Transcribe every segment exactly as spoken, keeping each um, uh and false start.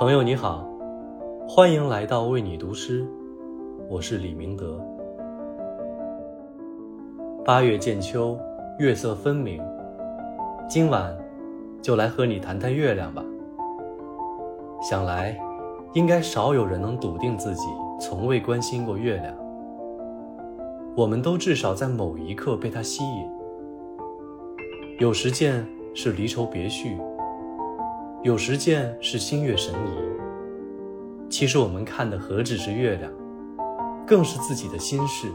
朋友你好，欢迎来到为你读诗，我是李明德。八月渐秋，月色分明，今晚就来和你谈谈月亮吧。想来应该少有人能笃定自己从未关心过月亮，我们都至少在某一刻被它吸引。有时见是离愁别绪，有时见是心悦神怡，其实我们看的何止是月亮，更是自己的心事。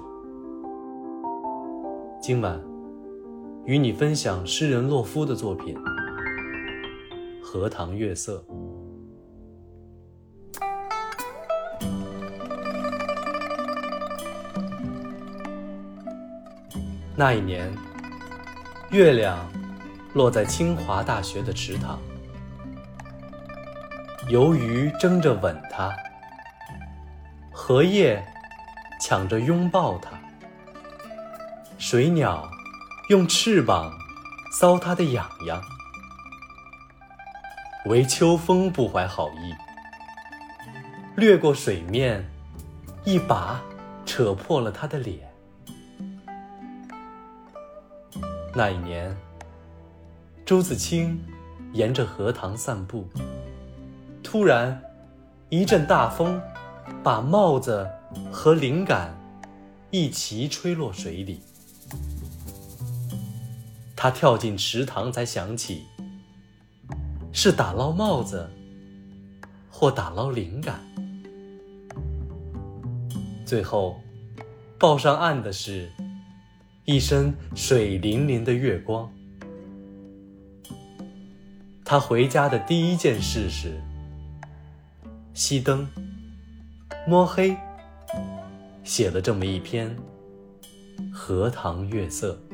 今晚与你分享诗人洛夫的作品《荷塘月色》。那一年，月亮落在清华大学的池塘，游鱼争着吻它，荷叶抢着拥抱它，水鸟用翅膀搔它的痒痒，唯秋风不怀好意，掠过水面，一把扯破了它的脸。那一年，朱自清沿着荷塘散步，突然一阵大风把帽子和灵感一齐吹落水里。他跳进池塘才想起，是打捞帽子或打捞灵感。最后抱上岸的是一身水灵灵的月光。他回家的第一件事是熄灯摸黑，写了这么一篇《荷塘月色》。